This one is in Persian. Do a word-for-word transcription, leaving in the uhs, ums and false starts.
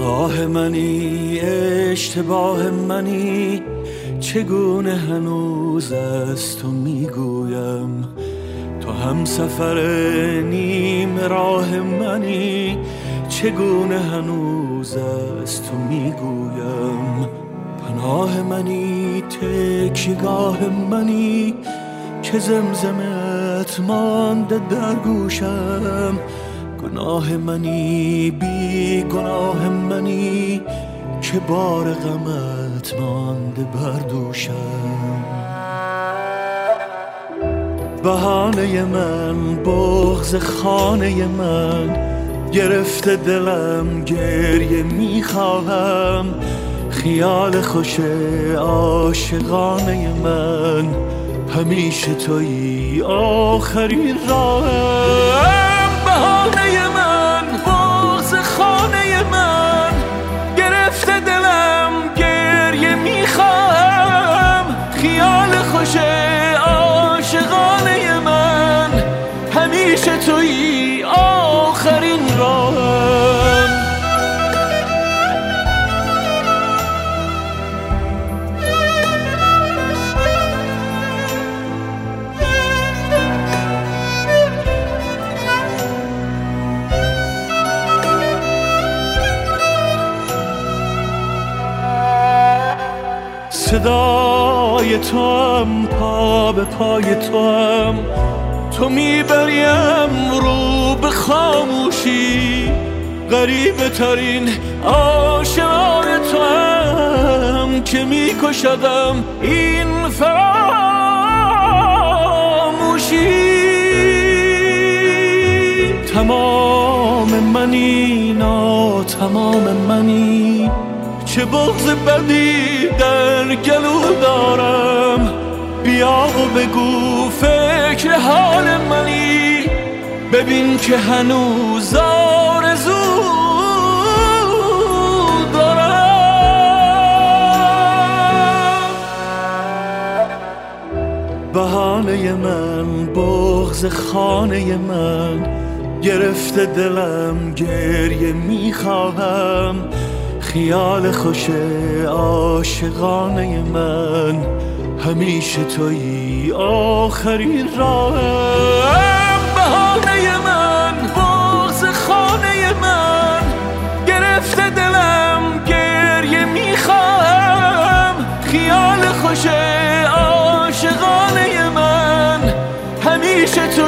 آه منی اشتباه منی، چگونه هنوز از تو میگویم. تو هم سفر نیم راه منی، چگونه هنوز از تو میگویم. پناه منی تکیگاه منی، که زمزمت مانده در گوشم. گناه منی بی گناه منی، که بار غمت مانده بر دوشم. بهانه من بغض خانه من، گرفته دلم گریه میخواهم. خیال خوش عاشقانه من، همیشه تویی آخرین راهم. بهانه من بغض خانه من، گرفته دلم گریه میخواهم. خیال خوش عاشقانه من، همیشه تویی آخرین راهم. صدای تو هم پا به پای تو هم، تو میبریم رو به خاموشی. غریبه ترین آشنای تو هم، که میکشدم این فراموشی. تمام منی نا تمام منی، چه بغض بدی در گلو دارم. بیا و بگو فکر حال منی، ببین که هنوز آرزو دارم. بهانه من بغض خانه من، گرفته دلم گریه میخواهم. خیال خوش عاشقانه من، همیشه تویی آخرین راهم. بهانه من بغض خانه من، گرفته دلم گریه میخواهم. خیال خوش عاشقانه من، همیشه تو